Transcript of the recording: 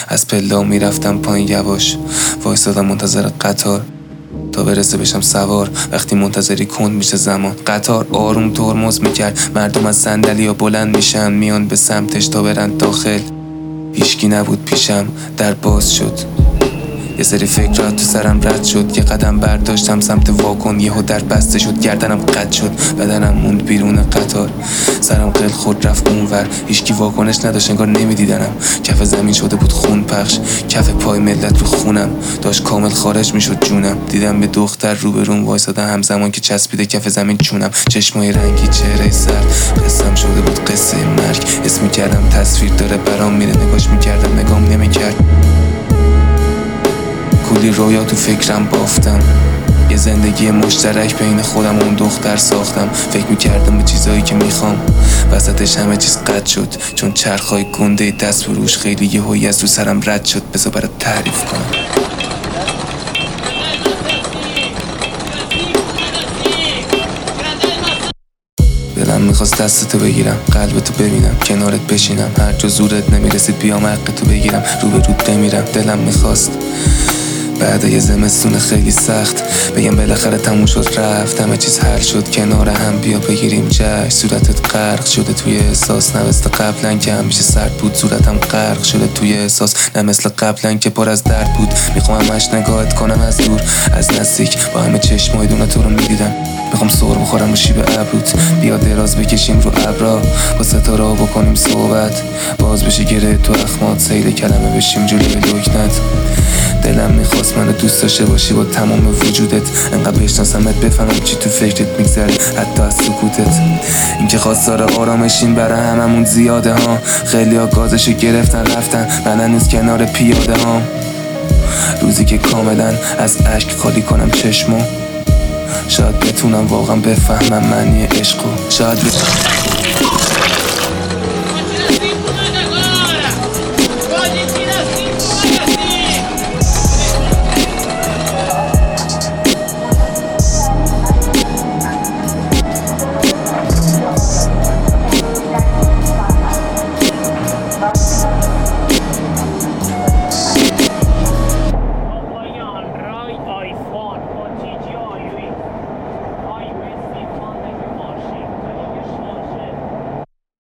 از پلا میرفتم پایین یواش، وایسادم منتظر قطار تا برسه بشم سوار. وقتی منتظری کند میشه زمان، قطار آروم ترمز میکرد، مردم از صندلی‌ها بلند میشن میان به سمتش تا برن داخل. هیچکی نبود پیشم، در باز شد، یه سری فکرات تو سرم رد شد. یه قدم برداشتم سمت واگن، یهو در بسته شد، گردنم قطع شد، بدنم موند بیرون قطار. سرم قل خود رفت اونور، هیچکی واکنش نداشت، انگار نمیدیدنم. کف زمین شده بود خون پخش، کف پای ملت رو خونم داشت کامل خارج میشد جونم. دیدم به دختر روبروم وایساده، همزمان که چسبیده کف زمین چونم. چشمای رنگی، چهره سرد، قسم شده بود قصه مرگ. اسم میکردم تصویر داره برام میره، نگاش میکردم نگام نمیکرد. کلی رویا تو فکرم بافتم، یه زندگی مشترک بین خودم و اون دختر ساختم. فکر میکردم به چیزایی که میخوام، وسطش همه چیز قطع شد، چون چرخای گنده دست بروش خیلی یهویی از رو سرم رد شد. بذار برات تعریف کنم. دلم میخواست دستتو بگیرم، قلبتو ببینم، کنارت بشینم، هر جا زورت نمیرسید بیام حقتو بگیرم، رو به رود بمیرم. دلم میخواست بعد یه زمستون خیلی سخت بگم بالاخره تموم شد رفت، همه چیز حل شد، کنار هم بیا بگیریم جشن. صورتت غرق شده توی احساس، نه مثل قبلا که همیشه سرد بود. صورتم غرق شده توی احساس، نه مثل قبلا که پر از درد بود. میخوام همش نگاهت کنم از دور از نزدیک، با همه چشمای دونه تو رو میدیدم. میخوام سر بخورم و شیب ابروت، بیا دراز بکشیم رو ابرا، با ستاره بکنیم صحبت، باز بشه گره تو اخمات، سیل کلمه بشیم جلوی لکنت. دلم میخواست منو دوست داشته باشی با تمام وجودت، انقدر بشناسمت بفهمم چی تو فکرت میگذره، حتی از سکوتت. اینکه خواستار آرامشین برای هممون زیاده ها، خیلی ها گازشو گرفتن رفتن، من هنوز کنار پیاده ها. روزی که کاملا از اشک خالی کنم چشمو، شاید بتونم واقعا بفهمم معنی عشقو. شاید